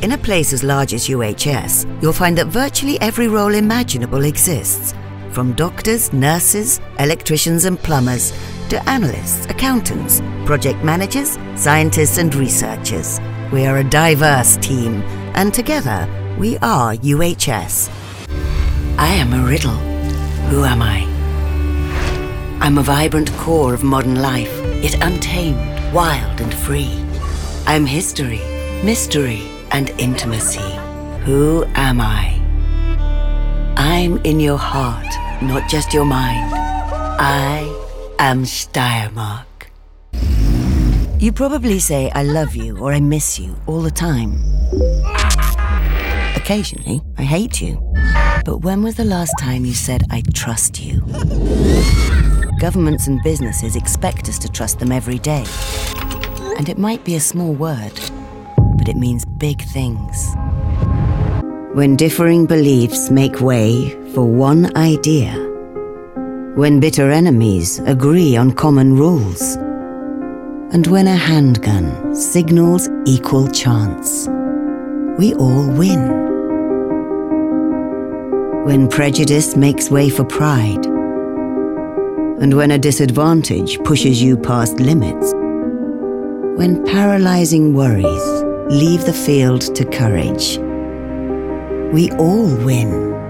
In a place as large as UHS, you'll find that virtually every role imaginable exists. From doctors, nurses, electricians and plumbers, to analysts, accountants, project managers, scientists and researchers. We are a diverse team, and together we are UHS. I am a riddle. Who am I? I'm a vibrant core of modern life, yet untamed, wild and free. I'm history, mystery and intimacy. Who am I? I'm in your heart, not just your mind. I am Steiermark. You probably say I love you or I miss you all the time. Occasionally, I hate you. But when was the last time you said I trust you? Governments and businesses expect us to trust them every day. And it might be a small word, but it means big things. When differing beliefs make way for one idea. When bitter enemies agree on common rules. And when a handgun signals equal chance. We all win. When prejudice makes way for pride. And when a disadvantage pushes you past limits. When paralyzing worries leave the field to courage. We all win.